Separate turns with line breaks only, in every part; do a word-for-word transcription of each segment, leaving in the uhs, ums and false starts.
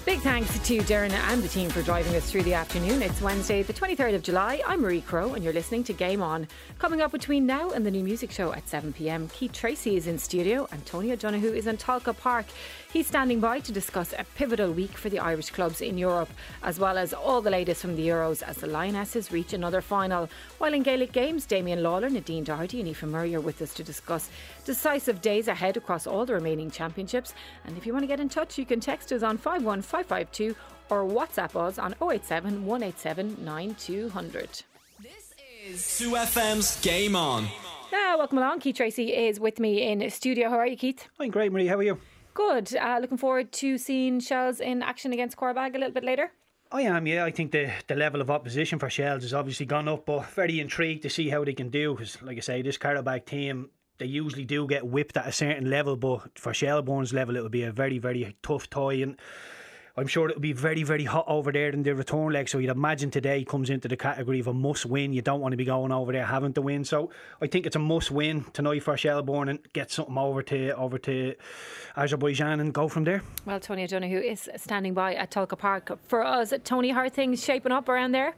Big thanks to Darren and the team for driving us through the afternoon. It's Wednesday, the twenty-third of July. I'm Marie Crowe and you're listening to Game On. Coming up between now and the new music show at seven p m, Keith Tracy is in studio and Tony O'Donoghue is in Talca Park. He's standing by to discuss a pivotal week for the Irish clubs in Europe, as well as all the latest from the Euros as the Lionesses reach another final. While in Gaelic games, Damien Lawler, Nadine Doherty and Aoife Murray are with us to discuss decisive days ahead across all the remaining championships. And if you want to get in touch, you can text us on five one five five two or WhatsApp us on oh eight seven, one eight seven, nine two zero zero.
This is two F M's Game On.
Now, welcome along. Keith Tracy is with me in studio. How are you, Keith?
I'm great, Marie. How are you?
Good. Uh, looking forward to seeing Shells in action against Quarbag a little bit later.
I am, yeah. I think the, the level of opposition for Shells has obviously gone up, but very intrigued to see how they can do. Because, like I say, this Quarbag team, they usually do get whipped at a certain level, but for Shelbourne's level, it will be a very, very tough tie. And I'm sure it'll be very, very hot over there in the return leg. So you'd imagine today comes into the category of a must win. You don't want to be going over there having to win. So I think it's a must win tonight for Shelbourne and get something over to over to Azerbaijan and go from there.
Well, Tony O'Donoghue is standing by at Talca Park for us. Tony, how are things shaping up around there?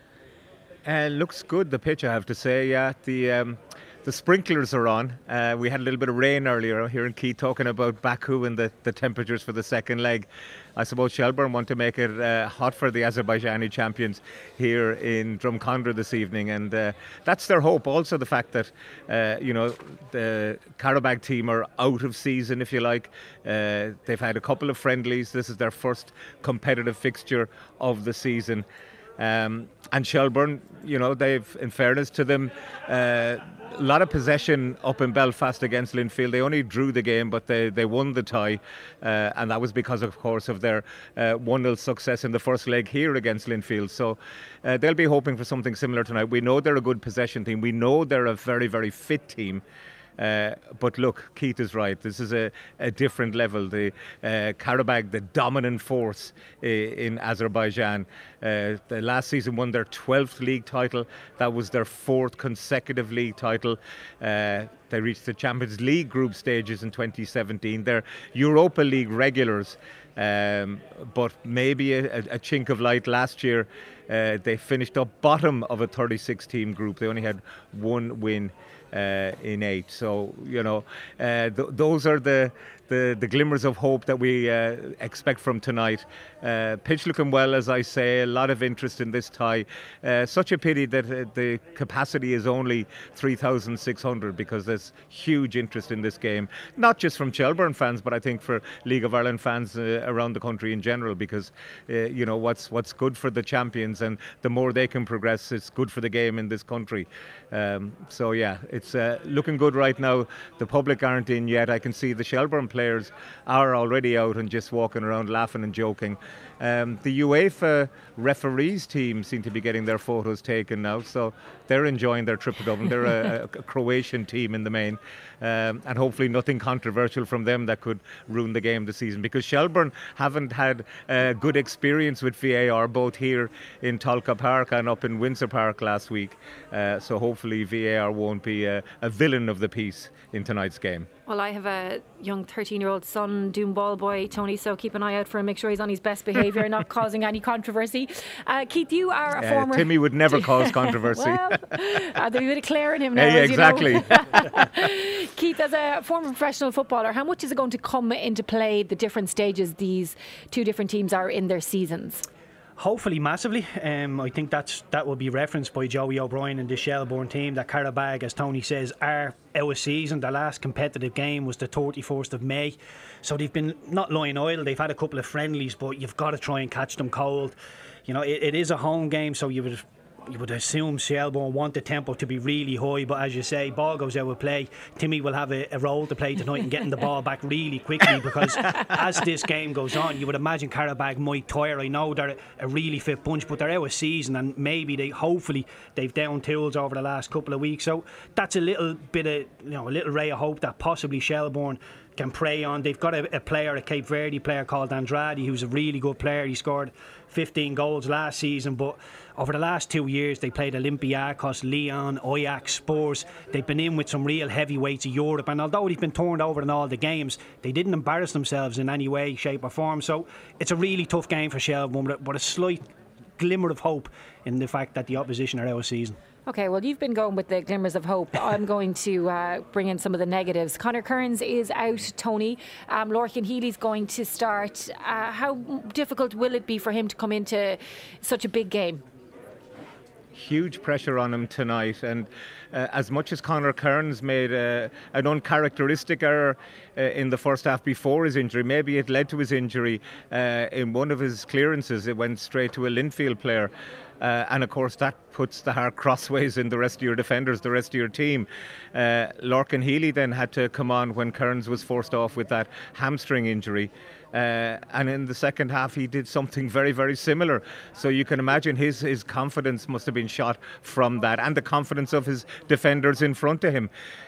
Uh, looks good, the pitch, I have to say. Yeah, the um, the sprinklers are on. Uh, we had a little bit of rain earlier here in Keith talking about Baku and the, the temperatures for the second leg. I suppose Shelbourne want to make it uh, hot for the Azerbaijani champions here in Drumcondra this evening, and uh, that's their hope. Also the fact that uh, you know the Quarbag team are out of season, if you like. Uh, they've had a couple of friendlies. This is their first competitive fixture of the season. Um, and Shelbourne, you know, they've, in fairness to them, uh, a lot of possession up in Belfast against Linfield. They only drew the game, but they, they won the tie. Uh, and that was because, of course, of their uh, one nil success in the first leg here against Linfield. So uh, they'll be hoping for something similar tonight. We know they're a good possession team. We know they're a very, very fit team. Uh, but look, Keith is right. This is a, a different level. The uh, Quarbag, the dominant force uh, in Azerbaijan. Uh, the last season won their twelfth league title. That was their fourth consecutive league title. Uh, they reached the Champions League group stages in twenty seventeen. They're Europa League regulars. Um, but maybe a, a chink of light last year. Uh, they finished up bottom of a thirty-six team group. They only had one win uh, in eight. So, you know, uh, th- those are the, the, the glimmers of hope that we uh, expect from tonight. Uh, pitch looking well, as I say, a lot of interest in this tie. Uh, such a pity that uh, the capacity is only three thousand six hundred, because there's huge interest in this game, not just from Shelbourne fans, but I think for League of Ireland fans uh, around the country in general, because uh, you know what's what's good for the champions, and the more they can progress, it's good for the game in this country. Um, so yeah, it's uh, looking good right now. The public aren't in yet. I can see the Shelbourne players are already out and just walking around laughing and joking. Um, the UEFA referees team seem to be getting their photos taken now, so they're enjoying their trip to Dublin. They're a, a Croatian team in the main, um, and hopefully nothing controversial from them that could ruin the game this season, because Shelbourne haven't had a good experience with V A R, both here in Talca Park and up in Windsor Park last week. Uh, so hopefully V A R won't be a, a villain of the piece in tonight's game.
Well, I have a young thirteen-year-old son, Doom Ball Boy, Tony, so keep an eye out for him, make sure he's on his best behaviour and not causing any controversy. Uh, Keith, you are a uh, former...
Timmy would never cause controversy.
Well, uh, there's a bit of Clare in him now,
hey,
as
exactly.
You know. Keith, as a former professional footballer, how much is it going to come into play, the different stages these two different teams are in their seasons?
Hopefully massively. Um, I think that's that will be referenced by Joey O'Brien and the Shelbourne team, that Quarbag, as Tony says, are out of season. Their last competitive game was the thirty-first of May. So they've been not lying idle. They've had a couple of friendlies, but you've got to try and catch them cold. You know, it, it is a home game, so you would you would assume Shelbourne want the tempo to be really high, but as you say, ball goes out of play. Timmy will have a, a role to play tonight in getting the ball back really quickly, because as this game goes on, you would imagine Quarbag might tire. I know they're a really fit bunch, but they're out of season, and maybe they hopefully they've down tools over the last couple of weeks. So that's a little bit of, you know, a little ray of hope that possibly Shelbourne can prey on. They've got a, a player, a Cape Verde player called Andrade, who's a really good player. He scored fifteen goals last season, but over the last two years they played Olympiacos, Lyon, Ajax, Spurs. They've been in with some real heavyweights of Europe, and although they've been turned over in all the games, they didn't embarrass themselves in any way, shape or form. So it's a really tough game for Shelbourne, but a slight glimmer of hope in the fact that the opposition are out of season.
Okay, well, you've been going with the glimmers of hope. I'm going to uh, bring in some of the negatives. Conor Kearns is out, Tony. Um, Lorcan Healy's going to start. Uh, how difficult will it be for him to come into such a big game?
Huge pressure on him tonight, and uh, as much as Conor Kearns made uh, an uncharacteristic error uh, in the first half before his injury, maybe it led to his injury. Uh, in one of his clearances it went straight to a Linfield player. Uh, and of course that puts the heart crossways in the rest of your defenders, the rest of your team. Uh, Lorcan Healy then had to come on when Kearns was forced off with that hamstring injury. Uh, and in the second half he did something very, very similar. So you can imagine his, his confidence must have been shot from that, and the confidence of his defenders in front of him.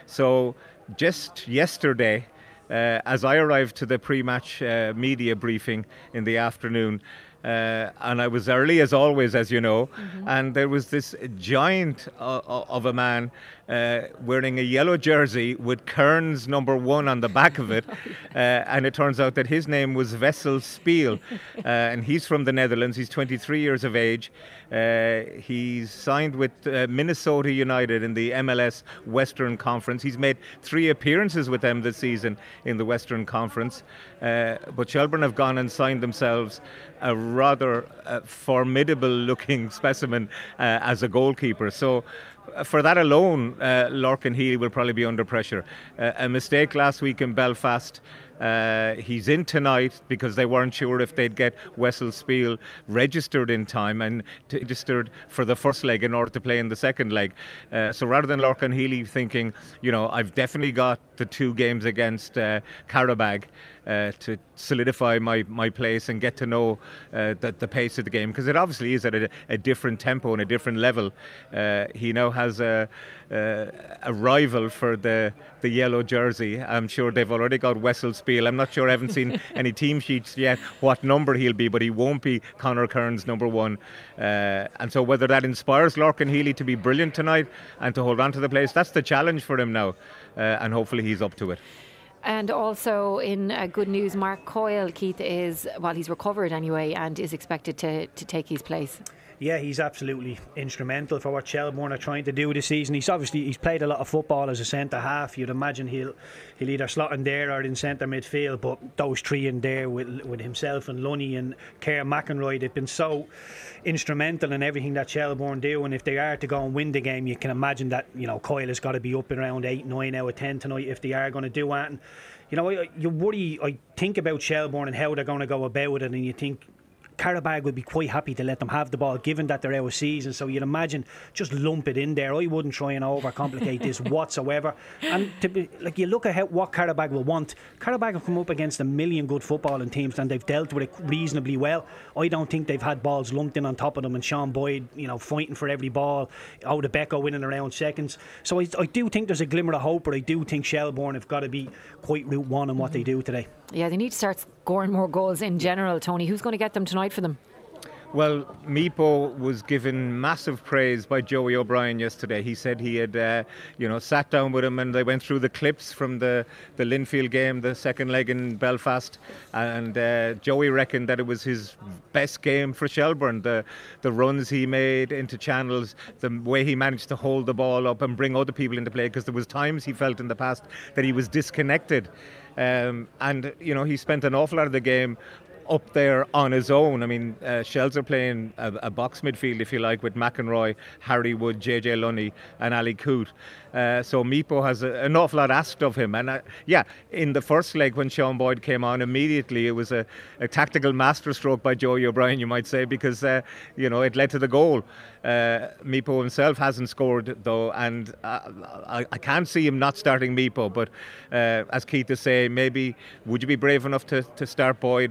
So just yesterday, uh, as I arrived to the pre-match uh, media briefing in the afternoon, Uh, and I was early as always, as you know, mm-hmm. and there was this giant uh, of a man uh, wearing a yellow jersey with Kearns number one on the back of it, uh, and it turns out that his name was Wessel Spiel, uh, and he's from the Netherlands. He's twenty-three years of age. Uh, he's signed with uh, Minnesota United in the M L S Western Conference. He's made three appearances with them this season in the Western Conference, uh, but Shelbourne have gone and signed themselves a rather uh, formidable looking specimen uh, as a goalkeeper. So uh, for that alone, uh, Lorcan Healy will probably be under pressure. Uh, a mistake last week in Belfast. Uh, he's in tonight because they weren't sure if they'd get Wessel Spiel registered in time and t- registered for the first leg in order to play in the second leg. Uh, so rather than Lorcan Healy thinking, you know, I've definitely got the two games against uh, Qarabag uh, to solidify my, my place and get to know uh, the, the pace of the game, because it obviously is at a, a different tempo and a different level. Uh, he now has a, a, a rival for the, the yellow jersey. I'm sure they've already got Wessel Spiel. I'm not sure, I haven't seen any team sheets yet what number he'll be, but he won't be Conor Kearns number one. Uh, and so whether that inspires Lorcan Healy to be brilliant tonight and to hold on to the place, that's the challenge for him now, uh, and hopefully he's up to it.
And also in uh, good news, Mark Coyle, Keith, is, well, he's recovered anyway and is expected to, to take his place.
Yeah, he's absolutely instrumental for what Shelbourne are trying to do this season. He's obviously he's played a lot of football as a centre half. You'd imagine he'll he'll either slot in there or in centre midfield. But those three in there with with himself and Lunny and Kerr McEnroy, they've been so instrumental in everything that Shelbourne do. And if they are to go and win the game, you can imagine that, you know, Coyle has got to be up and around eight, nine out of ten tonight if they are going to do that. And, you know, you worry. I think about Shelbourne and how they're going to go about it, and you think Qarabag would be quite happy to let them have the ball, given that they're out of season. So you'd imagine just lump it in there. I wouldn't try and overcomplicate this whatsoever. And to be, like, you look at how, what Qarabag will want. Qarabag have come up against a million good footballing teams and they've dealt with it reasonably well. I don't think they've had balls lumped in on top of them, and Sean Boyd, you know, fighting for every ball. Out of Becco winning around seconds. So I, I do think there's a glimmer of hope, but I do think Shelbourne have got to be quite route one in what mm-hmm. they do today.
Yeah, they need to start scoring more goals in general, Tony. Who's going to get them tonight for them?
Well, Meepo was given massive praise by Joey O'Brien yesterday. He said he had, uh, you know, sat down with him and they went through the clips from the, the Linfield game, the second leg in Belfast, and uh, Joey reckoned that it was his best game for Shelbourne. The the runs he made into channels, the way he managed to hold the ball up and bring other people into play, because there was times he felt in the past that he was disconnected. Um, and, you know, he spent an awful lot of the game up there on his own. I mean, uh, Shells are playing a, a box midfield, if you like, with McEnroy, Harry Wood, J J Lunny and Ali Coote. Uh, so Meepo has a, an awful lot asked of him. And uh, yeah, in the first leg when Sean Boyd came on, immediately it was a, a tactical masterstroke by Joey O'Brien, you might say, because, uh, you know, it led to the goal. Uh, Meepo himself hasn't scored, though, and uh, I, I can't see him not starting Meepo. But uh, as Keith is saying, maybe would you be brave enough to, to start Boyd as well?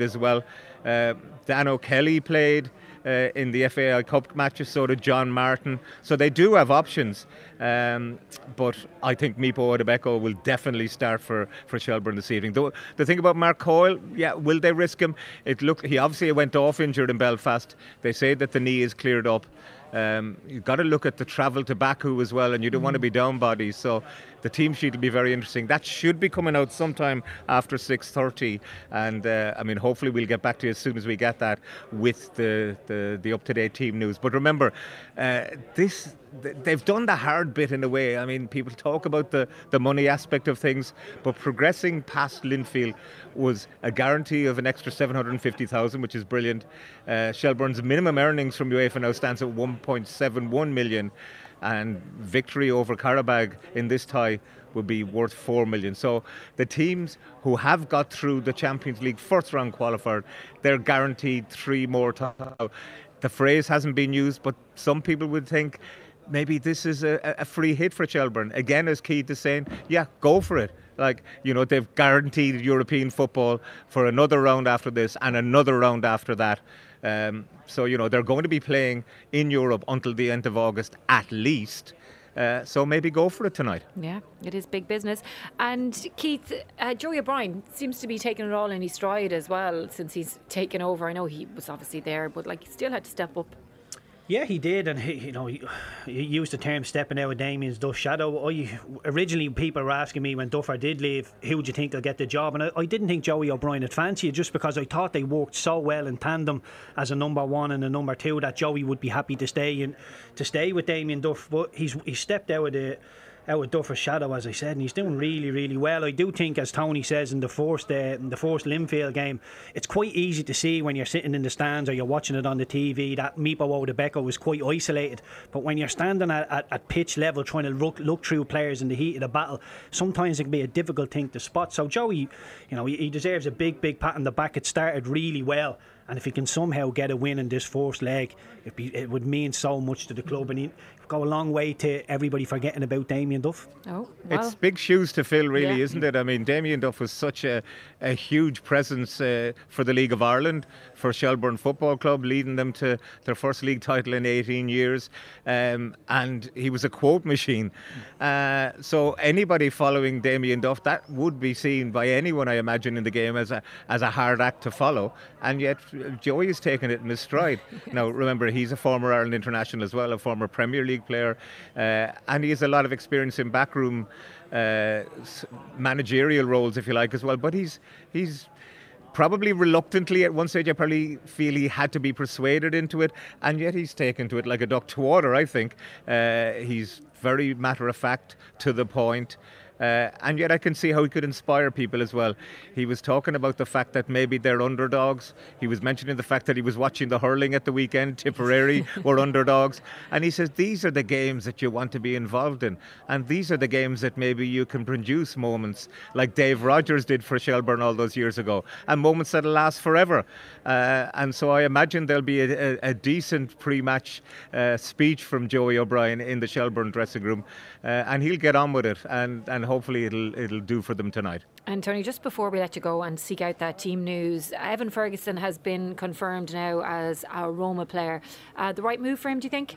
Uh, Dan O'Kelly played uh, in the F A I Cup matches, so did John Martin. So they do have options. Um, but I think Mipo Odebeko will definitely start for, for Shelbourne this evening. Though the thing about Mark Coyle, yeah, will they risk him? It looked he obviously went off injured in Belfast. They say that the knee is cleared up. Um, you've got to look at the travel to Baku as well, and you don't mm. want to be down bodies. So the team sheet will be very interesting. That should be coming out sometime after six thirty, and uh, I mean, hopefully we'll get back to you as soon as we get that with the the, the up-to-date team news. But remember, uh, this they've done the hard bit in a way. I mean, people talk about the, the money aspect of things, but progressing past Linfield was a guarantee of an extra seven hundred fifty thousand, which is brilliant. Uh, Shelbourne's minimum earnings from UEFA now stands at one point seven one million, and victory over Karabag in this tie will be worth four million. So the teams who have got through the Champions League first round qualifier, they're guaranteed three more times. The phrase hasn't been used, but some people would think maybe this is a, a free hit for Shelbourne. Again, as Keith is saying, yeah, go for it. Like, you know, they've guaranteed European football for another round after this and another round after that. Um, so, you know, they're going to be playing in Europe until the end of August at least. Uh, so maybe go for it tonight.
Yeah, it is big business. And Keith, uh, Joey O'Brien seems to be taking it all in his stride as well since he's taken over. I know he was obviously there, but like he still had to step up.
Yeah, he did, and he, you know, he, he used the term "stepping out of Damien's Duff shadow." I, originally, people were asking me when Duffer did leave, who do you think will get the job? And I, I didn't think Joey O'Brien would fancy it, just because I thought they worked so well in tandem as a number one and a number two that Joey would be happy to stay in, to stay with Damien Duff. But he's he stepped out of the. out with Duffer's shadow, as I said, and he's doing really, really well. I do think, as Tony says, in the first, uh, in the first Linfield game, it's quite easy to see when you're sitting in the stands or you're watching it on the T V that Mipo Odebeko was quite isolated. But when you're standing at, at, at pitch level trying to look, look through players in the heat of the battle, sometimes it can be a difficult thing to spot. So Joey, you know, he, he deserves a big, big pat on the back. It started really well. And if he can somehow get a win in this first leg, it'd be, it would mean so much to the club, and he'd go a long way to everybody forgetting about Damien Duff.
Oh, well.
It's big shoes to fill, really,
yeah.
isn't it? I mean, Damien Duff was such a, a huge presence uh, for the League of Ireland, for Shelbourne Football Club, leading them to their first league title in eighteen years. Um, and he was a quote machine. Uh, so anybody following Damien Duff, that would be seen by anyone, I imagine, in the game as a as a hard act to follow. And yet Joey has taken it in his stride. Yes. Now, remember, he's a former Ireland international as well, a former Premier League player, uh, and he has a lot of experience in backroom uh, managerial roles, if you like, as well. But he's he's probably reluctantly, at one stage I probably feel he had to be persuaded into it, and yet he's taken to it like a duck to water, I think. Uh, he's very matter of fact, to the point. Uh, and yet I can see how he could inspire people as well. He was talking about the fact that maybe they're underdogs. He was mentioning the fact that he was watching the hurling at the weekend. Tipperary were underdogs. And he says these are the games that you want to be involved in. And these are the games that maybe you can produce moments like Dave Rogers did for Shelbourne all those years ago. And moments that'll last forever. Uh, and so I imagine there'll be a, a, a decent pre-match uh, speech from Joey O'Brien in the Shelbourne dressing room. Uh, and he'll get on with it. And, and hopefully it'll it'll do for them tonight.
And Tony, just before we let you go and seek out that team news, Evan Ferguson has been confirmed now as our Roma player. Uh, the right move for him, do you think?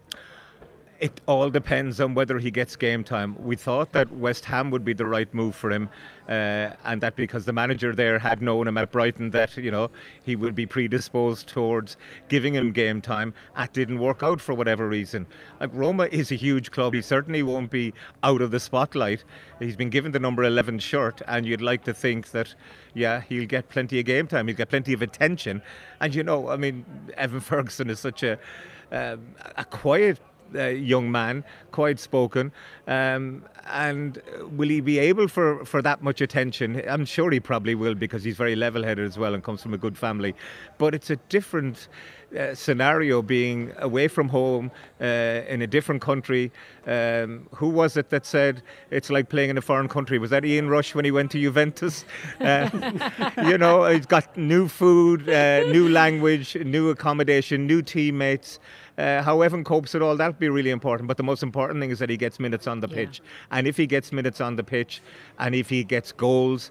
It all depends on whether he gets game time. We thought that West Ham would be the right move for him, uh, and that because the manager there had known him at Brighton that, you know, he would be predisposed towards giving him game time. That didn't work out for whatever reason. Like, Roma is a huge club. He certainly won't be out of the spotlight. He's been given the number eleven shirt, and you'd like to think that, yeah, he'll get plenty of game time. He'll get plenty of attention. And, you know, I mean, Evan Ferguson is such a uh, a quiet Uh, young man, quiet spoken, um, and will he be able for, for that much attention? I'm sure he probably will, because he's very level-headed as well and comes from a good family. But it's a different uh, scenario being away from home uh, in a different country. Um, who was it that said it's like playing in a foreign country? Was that Ian Rush when he went to Juventus? Uh, you know, he's got new food, uh, new language, new accommodation, new teammates. Uh, how Evan copes with all that will be really important, but the most important thing is that he gets minutes on the yeah. pitch. And if he gets minutes on the pitch, and if he gets goals,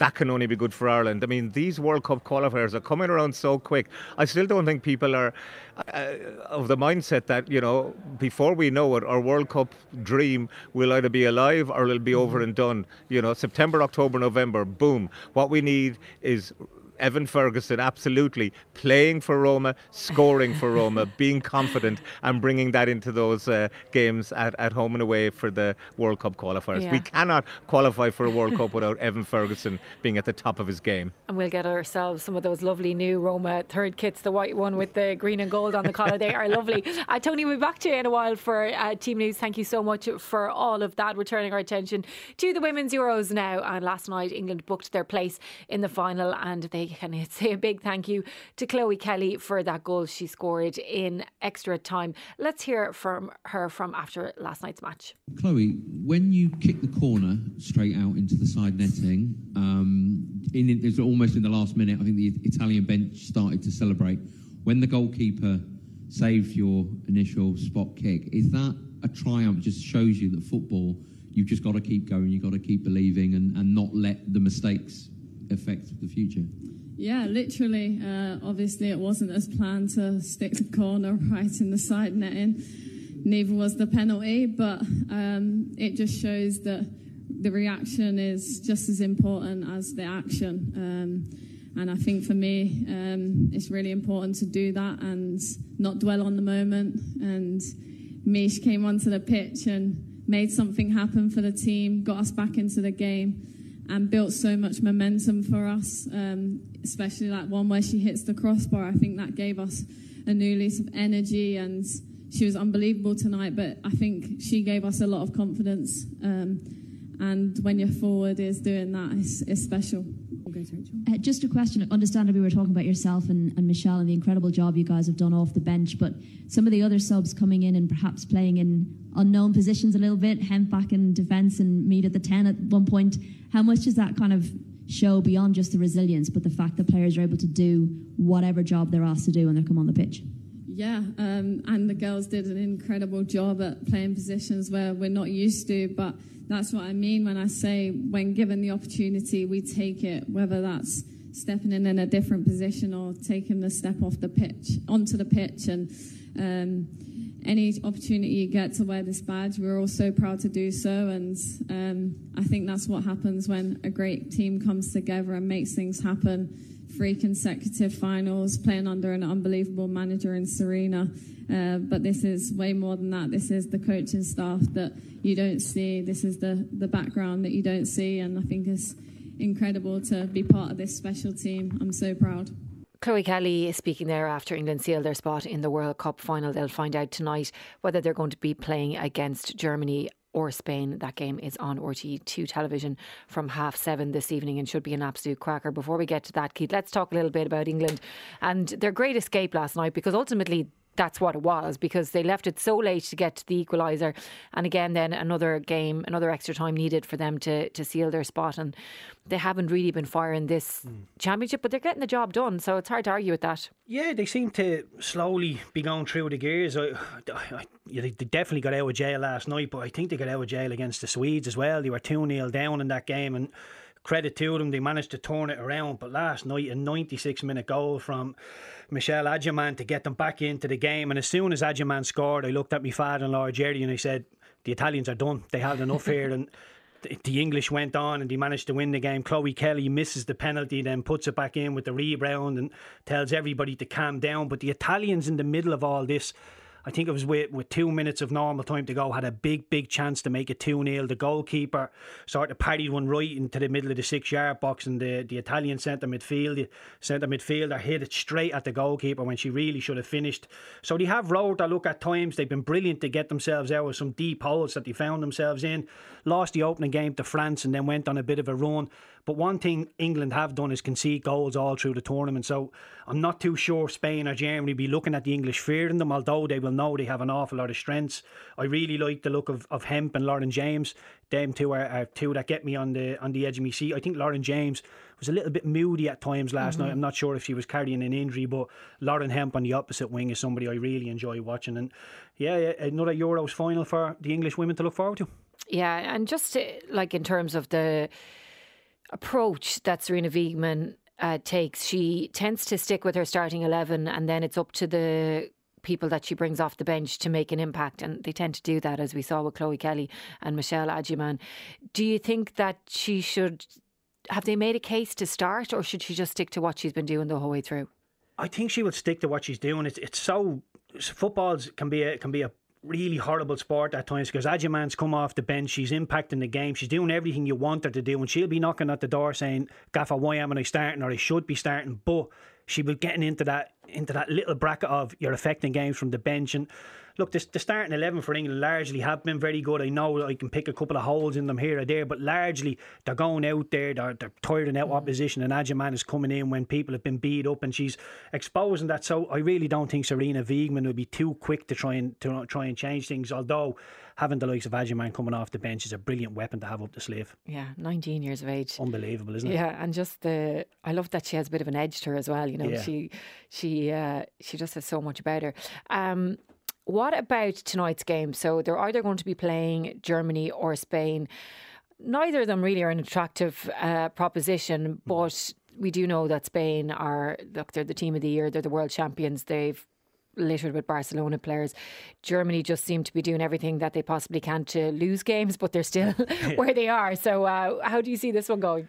that can only be good for Ireland. I mean, these World Cup qualifiers are coming around so quick. I still don't think people are uh, of the mindset that, you know, before we know it, our World Cup dream will either be alive or it'll be over and done. You know, September, October, November, boom. What we need is Evan Ferguson, absolutely, playing for Roma, scoring for Roma, being confident and bringing that into those uh, games at, at home and away for the World Cup qualifiers. Yeah. We cannot qualify for a World Cup without Evan Ferguson being at the top of his game.
And we'll get ourselves some of those lovely new Roma third kits, the white one with the green and gold on the collar. They are lovely. Uh, Tony, we'll be back to you in a while for uh, team news. Thank you so much for all of that. We're turning our attention to the Women's Euros now. And last night, England booked their place in the final, and they can say a big thank you to Chloe Kelly for that goal she scored in extra time. Let's hear from her from after last night's match.
Chloe, when you kicked the corner straight out into the side netting, um, in, it was almost in the last minute, I think the Italian bench started to celebrate. When the goalkeeper saved your initial spot kick, is that a triumph? It just shows you that football, you've just got to keep going, you've got to keep believing and, and not let the mistakes affect the future.
Yeah, literally. Uh, obviously, it wasn't as planned to stick the corner right in the side netting. Neither was the penalty, but um, it just shows that the reaction is just as important as the action. Um, and I think for me, um, it's really important to do that and not dwell on the moment. And Mish came onto the pitch and made something happen for the team, got us back into the game, and built so much momentum for us, um, especially that one where she hits the crossbar. I think that gave us a new lease of energy, and she was unbelievable tonight, but I think she gave us a lot of confidence. Um, and when your forward is doing that, it's, it's special.
Uh, just a question. Understandably, we were talking about yourself and, and Michelle and the incredible job you guys have done off the bench, but some of the other subs coming in and perhaps playing in unknown positions a little bit, Hemp back in defence and Mead at the ten at one point. How much does that kind of show beyond just the resilience, but the fact that players are able to do whatever job they're asked to do when they come on the pitch?
Yeah, um, and the girls did an incredible job at playing positions where we're not used to, but that's what I mean when I say when given the opportunity, we take it, whether that's stepping in in a different position or taking the step off the pitch, onto the pitch. And um, any opportunity you get to wear this badge, we're all so proud to do so. And um, I think that's what happens when a great team comes together and makes things happen. Three consecutive finals, playing under an unbelievable manager in Serena. Uh, but this is way more than that. This is the coaching staff that you don't see. This is the, the background that you don't see. And I think it's incredible to be part of this special team. I'm so proud.
Chloe Kelly is speaking there after England sealed their spot in the World Cup final. They'll find out tonight whether they're going to be playing against Germany or Spain. That game is on R T E two television from half seven this evening and should be an absolute cracker. Before we get to that, Keith, let's talk a little bit about England and their great escape last night, because ultimately that's what it was, because they left it so late to get to the equaliser, and again then another game, another extra time needed for them to, to seal their spot, and they haven't really been firing this mm. championship, but they're getting the job done, so it's hard to argue with that.
Yeah, they seem to slowly be going through the gears. I, I, they definitely got out of jail last night, but I think they got out of jail against the Swedes as well. They were two nil down in that game, and credit to them, they managed to turn it around. But last night, a ninety-six minute goal from Michelle Adjeman to get them back into the game. And as soon as Adjeman scored, I looked at my father-in-law Jerry and I said, the Italians are done. They had enough here. And the English went on and they managed to win the game. Chloe Kelly misses the penalty, then puts it back in with the rebound and tells everybody to calm down. But the Italians, in the middle of all this, I think it was with, with two minutes of normal time to go, had a big, big chance to make it two nil. The goalkeeper sort of parried one right into the middle of the six-yard box, and the, the Italian centre midfield, the centre midfielder hit it straight at the goalkeeper when she really should have finished. So they have rolled their luck at times. They've been brilliant to get themselves out of some deep holes that they found themselves in. Lost the opening game to France and then went on a bit of a run. But one thing England have done is concede goals all through the tournament. So I'm not too sure Spain or Germany will be looking at the English fearing them, although they will know they have an awful lot of strengths. I really like the look of, of Hemp and Lauren James. Them two are, are two that get me on the on the edge of my seat. I think Lauren James was a little bit moody at times last mm-hmm. night. I'm not sure if she was carrying an injury, but Lauren Hemp on the opposite wing is somebody I really enjoy watching. And yeah, another Euros final for the English women to look forward to.
Yeah, and just to, like in terms of the... approach that Sarina Wiegman uh, takes. She tends to stick with her starting eleven, and then it's up to the people that she brings off the bench to make an impact, and they tend to do that, as we saw with Chloe Kelly and Michelle Adjiman. Do you think that she should, have they made a case to start, or should she just stick to what she's been doing the whole way through?
I think she will stick to what she's doing. It's it's so footballs can be a, can be a really horrible sport at times, because Adjiman's come off the bench, she's impacting the game, she's doing everything you want her to do, and she'll be knocking at the door saying, Gaffer, why am I starting, or I should be starting, but she will getting into that into that little bracket of you're affecting games from the bench. And look, the, the starting eleven for England largely have been very good. I know I can pick a couple of holes in them here or there, but largely they're going out there, they're, they're tiring out opposition, and Adjiman is coming in when people have been beat up, and she's exposing that. So I really don't think Sarina Wiegman will be too quick to try and to try and change things, although having the likes of Adjiman coming off the bench is a brilliant weapon to have up the sleeve.
Yeah, nineteen years of age.
Unbelievable, isn't it?
Yeah, and just the, I love that she has a bit of an edge to her as well. You know,
Yeah.
she she uh, she just has so much about her. Um, what about tonight's game? So they're either going to be playing Germany or Spain. Neither of them really are an attractive uh, proposition, but we do know that Spain are, look, they're the team of the year, they're the world champions, they've littered with Barcelona players. Germany just seem to be doing everything that they possibly can to lose games, but they're still where they are. So uh, how do you see this one going?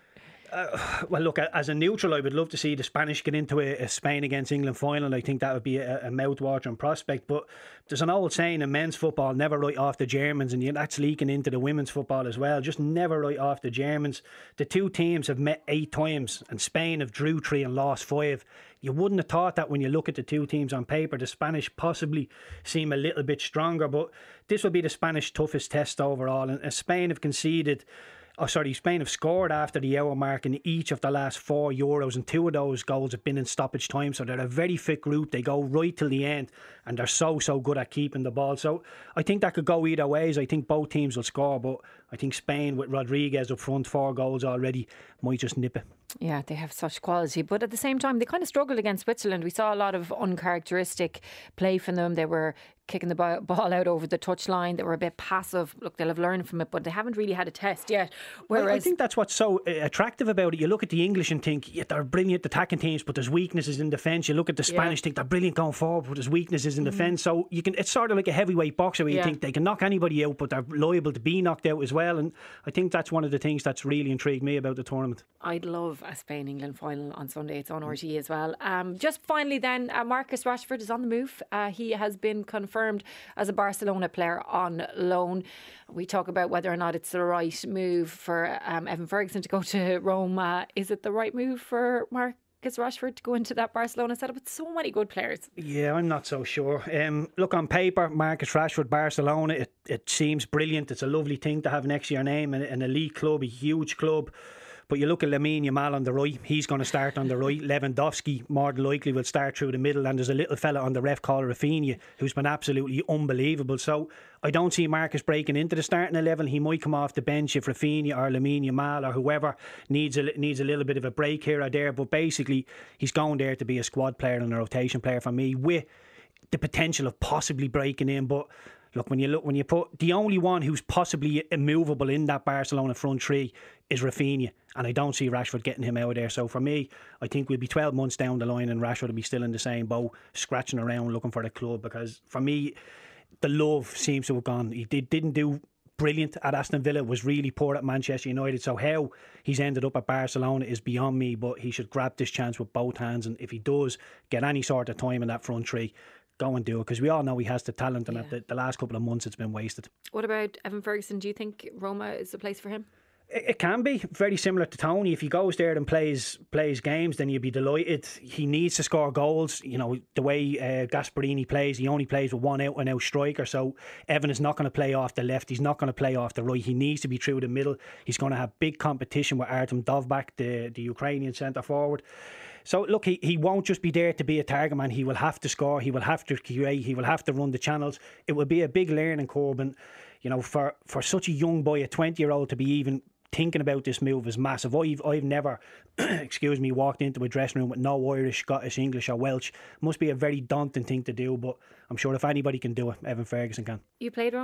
Uh, well, look, as a neutral, I would love to see the Spanish get into a, a Spain against England final. I think that would be a, a mouth-watering prospect. But there's an old saying in men's football, never write off the Germans, and that's leaking into the women's football as well. Just never write off the Germans. The two teams have met eight times, and Spain have drew three and lost five. You wouldn't have thought that when you look at the two teams on paper. The Spanish possibly seem a little bit stronger, but this will be the Spanish toughest test overall. And, and Spain have conceded... Oh, sorry, Spain have scored after the hour mark in each of the last four Euros, and two of those goals have been in stoppage time. So they're a very fit group. They go right till the end, and they're so, so good at keeping the ball. So I think that could go either ways. I think both teams will score, but I think Spain, with Rodriguez up front, four goals already, might just nip it.
Yeah, they have such quality, but at the same time they kind of struggled against Switzerland. We saw a lot of uncharacteristic play from them. They were kicking the ball out over the touchline. They were a bit passive. Look, they'll have learned from it, but they haven't really had a test yet. Whereas
I, I think that's what's so attractive about it. You look at the English and think, yeah, they're brilliant attacking teams, but there's weaknesses in defence. You look at the Spanish, yeah. think they're brilliant going forward, but there's weaknesses in mm. defence. So you can, it's sort of like a heavyweight boxer where you yeah. think they can knock anybody out, but they're liable to be knocked out as well. And I think that's one of the things that's really intrigued me about the tournament.
I'd love a Spain-England final on Sunday. It's on R T E as well. Um, just finally then, uh, Marcus Rashford is on the move. Uh, he has been confirmed as a Barcelona player on loan. We talk about whether or not it's the right move for um, Evan Ferguson to go to Rome. Uh, is it the right move for Marcus Rashford to go into that Barcelona setup with so many good players?
Yeah, I'm not so sure. Um, look, on paper, Marcus Rashford, Barcelona, it, it seems brilliant. It's a lovely thing to have next to your name, an, an elite club, a huge club. But you look at Lamine Yamal on the right, he's going to start on the right. Lewandowski more than likely will start through the middle, and there's a little fella on the ref called Rafinha who's been absolutely unbelievable. So I don't see Marcus breaking into the starting eleven. He might come off the bench if Rafinha or Lamine Yamal or whoever needs a, needs a little bit of a break here or there. But basically he's going there to be a squad player and a rotation player for me, with the potential of possibly breaking in. But look, when you look, when you put the only one who's possibly immovable in that Barcelona front three is Rafinha, and I don't see Rashford getting him out of there. So for me, I think we'll be twelve months down the line and Rashford will be still in the same boat, scratching around looking for the club, because for me, the love seems to have gone. He did, didn't do brilliant at Aston Villa, was really poor at Manchester United. So how he's ended up at Barcelona is beyond me, but he should grab this chance with both hands, and if he does get any sort of time in that front three, go and do it, because we all know he has the talent, and yeah. at the, the last couple of months it's been wasted.
What about Evan Ferguson? Do you think Roma is the place for him?
It, it can be very similar to Tony. If he goes there and plays plays games, then you'd be delighted. He needs to score goals. You know, the way uh, Gasperini plays, he only plays with one out and out striker. So Evan is not going to play off the left. He's not going to play off the right. He needs to be through the middle. He's going to have big competition with Artem Dovbak, the, the Ukrainian centre forward. So look, he, he won't just be there to be a target man. He will have to score. He will have to create. He will have to run the channels. It will be a big learning curve. And, you know, for, for such a young boy, a twenty year old, to be even thinking about this move is massive. I've, I've never, excuse me, walked into a dressing room with no Irish, Scottish, English or Welsh. Must be a very daunting thing to do, but I'm sure if anybody can do it, Evan Ferguson can.
You played Roma?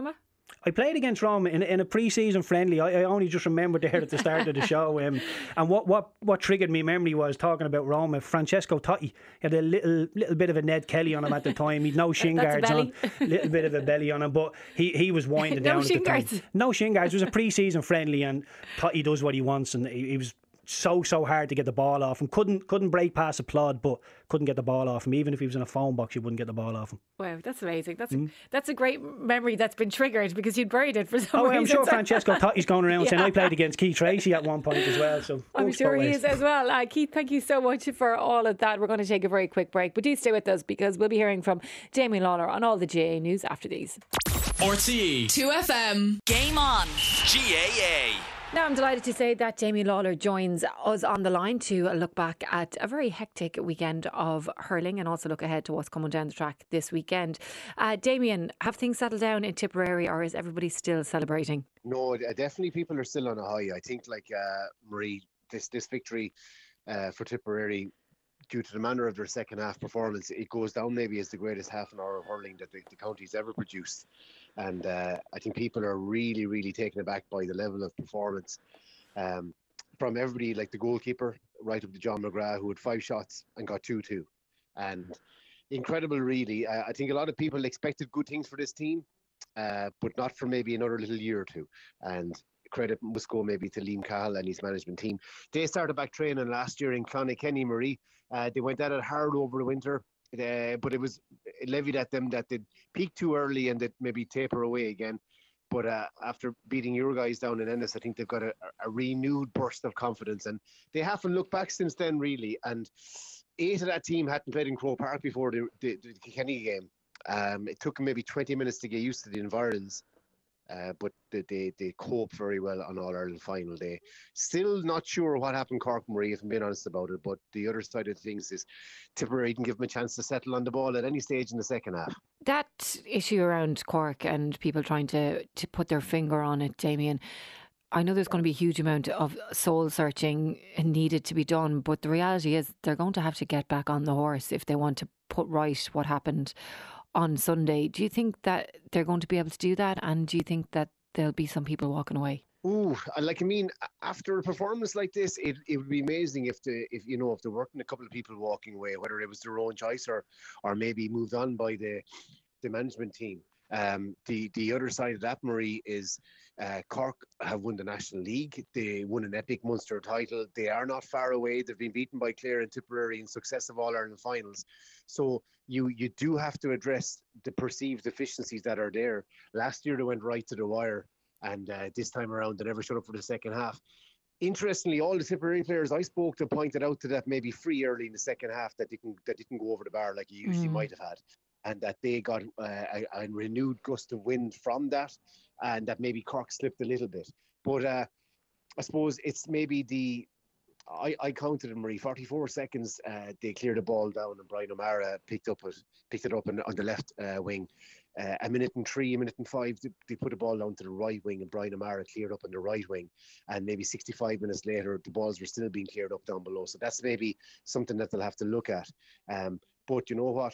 I played against Roma in, in a pre-season friendly. I, I only just remembered there at the start of the show. Um, and what, what, what triggered me memory was talking about Roma. Francesco Totti had a little little bit of a Ned Kelly on him at the time. He'd no shin guards on, a little bit of a belly on him, but he, he was winding
no
down
shin
at the time.
guards.
No shin guards. It was a pre-season friendly, and Totti does what he wants, and he, he was so so hard to get the ball off him. Couldn't couldn't break past a plod, but couldn't get the ball off him. Even if he was in a phone box, you wouldn't get the ball off him.
Wow, that's amazing. That's
mm.
a, that's a great memory that's been triggered because you'd buried it for some
oh,
reason.
I'm sure Francesco Totti's going around yeah. saying I played against Keith Tracy at one point as well. So
I'm sure he is as well. Uh, Keith, thank you so much for all of that. We're going to take a very quick break, but do stay with us because we'll be hearing from Damien Lawler on all the G A A news after these.
R T E
two F M Game On
G A A.
Now I'm delighted to say that Damien Lawler joins us on the line to look back at a very hectic weekend of hurling and also look ahead to what's coming down the track this weekend. Uh, Damien, have things settled down in Tipperary or is everybody still celebrating?
No, definitely people are still on a high. I think like uh, Marie, this, this victory uh, for Tipperary, due to the manner of their second half performance, it goes down maybe as the greatest half an hour of hurling that the, the county's ever produced. And uh, I think people are really, really taken aback by the level of performance um, from everybody, like the goalkeeper, right up to John McGrath, who had five shots and got two two. And incredible, really. Uh, I think a lot of people expected good things for this team, uh, but not for maybe another little year or two. And credit must go maybe to Liam Cahill and his management team. They started back training last year in Clonakilty, Marie. Uh, they went at it hard over the winter. Uh, but it was levied at them that they'd peak too early and they'd maybe taper away again. But uh, after beating your guys down in Ennis, I think they've got a, a renewed burst of confidence. And they haven't looked back since then, really. And eight of that team hadn't played in Croke Park before the, the, the Kilkenny game. Um, it took them maybe twenty minutes to get used to the environs. Uh, but they, they they cope very well on All-Ireland final day. Still not sure what happened Cork, Marie, if I'm being honest about it, but the other side of things is Tipperary can give them a chance to settle on the ball at any stage in the second half.
That issue around Cork and people trying to, to put their finger on it, Damien, I know there's going to be a huge amount of soul searching needed to be done, but the reality is they're going to have to get back on the horse if they want to put right what happened on Sunday. Do you think that they're going to be able to do that? And do you think that there'll be some people walking away?
Ooh, like I mean, after a performance like this, it, it would be amazing if the if you know if there weren't a couple of people walking away, whether it was their own choice or or maybe moved on by the the management team. Um, the the other side of that, Marie, is uh, Cork have won the National League. They won an epic Munster title. They are not far away. They've been beaten by Clare and Tipperary in successive All-Ireland finals. So you you do have to address the perceived deficiencies that are there. Last year they went right to the wire, and uh, this time around they never showed up for the second half. Interestingly, all the Tipperary players I spoke to pointed out to that maybe free early in the second half that didn't that didn't go over the bar like you usually mm. might have had. And that they got uh, a, a renewed gust of wind from that, and that maybe Cork slipped a little bit. But uh, I suppose it's maybe the, I, I counted it, Marie, forty-four seconds uh, they cleared the ball down and Brian O'Mara picked up it, picked it up on, on the left uh, wing. Uh, a minute and three, a minute and five, they, they put the ball down to the right wing and Brian O'Mara cleared up on the right wing. And maybe sixty-five minutes later, the balls were still being cleared up down below. So that's maybe something that they'll have to look at. Um, but you know what?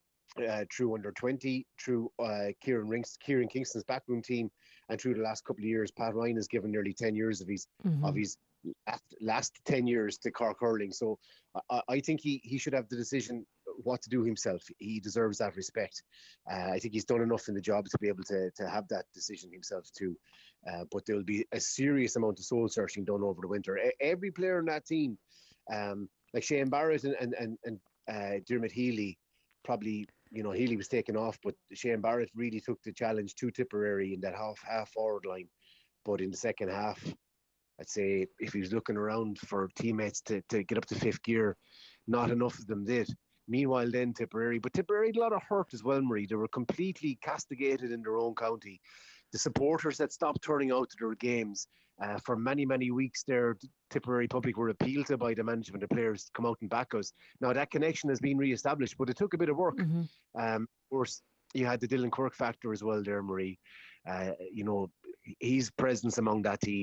Uh, through under twenty, through uh, Kieran Rinks, Kieran Kingston's backroom team, and through the last couple of years, Pat Ryan has given nearly ten years of his mm-hmm. of his last, last ten years to Cork hurling. So I, I think he, he should have the decision what to do himself. He deserves that respect. Uh, I think he's done enough in the job to be able to to have that decision himself too. Uh, but there will be a serious amount of soul searching done over the winter. A- every player in that team, um, like Shane Barrett and and and, and uh, Dermot Healy, probably. You know, Healy was taken off, but Shane Barrett really took the challenge to Tipperary in that half half forward line. But in the second half, I'd say if he was looking around for teammates to, to get up to fifth gear, not enough of them did. Meanwhile, then Tipperary, but Tipperary had a lot of hurt as well, Marie. They were completely castigated in their own county. The supporters that stopped turning out to their games uh, for many, many weeks there, Tipperary public were appealed to by the management of players to come out and back us. Now that connection has been re-established, but it took a bit of work. Mm-hmm. Um, of course, you had the Dylan Quirk factor as well there, Marie. Uh, you know, his presence among that team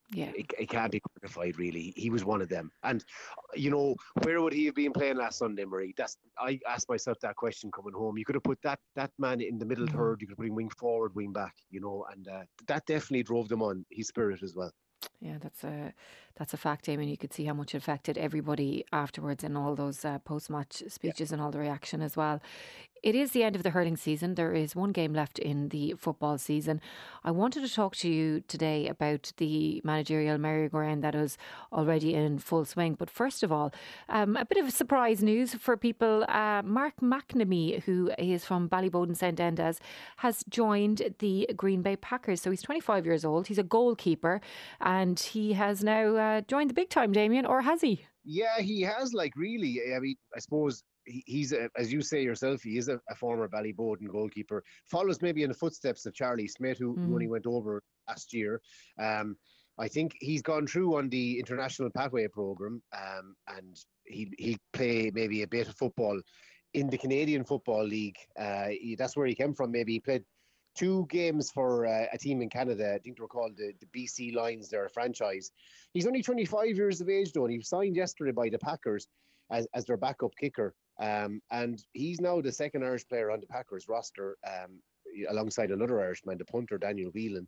Yeah,
it, it can't be quantified really. He was one of them, and you know, where would he have been playing last Sunday, Marie? That's I asked myself that question coming home. You could have put that that man in the middle mm-hmm. third. You could bring wing forward, wing back, you know, and uh, that definitely drove them on. His spirit as well.
Yeah, that's a that's a fact, Damien. You could see how much it affected everybody afterwards in all those uh, post-match speeches yeah. and all the reaction as well. It is the end of the hurling season. There is one game left in the football season. I wanted to talk to you today about the managerial merry-go-round that is already in full swing. But first of all, um, a bit of surprise news for people. Uh, Mark McNamee, who is from Ballyboden St Enda's, has joined the Green Bay Packers. So he's twenty-five years old. He's a goalkeeper and he has now uh, joined the big time, Damien, or has he?
Yeah, he has, like, really. I mean, I suppose he's, a, as you say yourself, he is a, a former Ballyboden goalkeeper. Follows maybe in the footsteps of Charlie Smith, who, mm. who only went over last year. Um, I think he's gone through on the International Pathway Programme, um, and he he play maybe a bit of football in the Canadian Football League. Uh, he, that's where he came from. Maybe he played two games for uh, a team in Canada. I think they were called the, the B C Lions, their franchise. He's only twenty-five years of age, though, and he was signed yesterday by the Packers as, as their backup kicker. Um, and he's now the second Irish player on the Packers roster, um, alongside another Irishman, the punter, Daniel Whelan.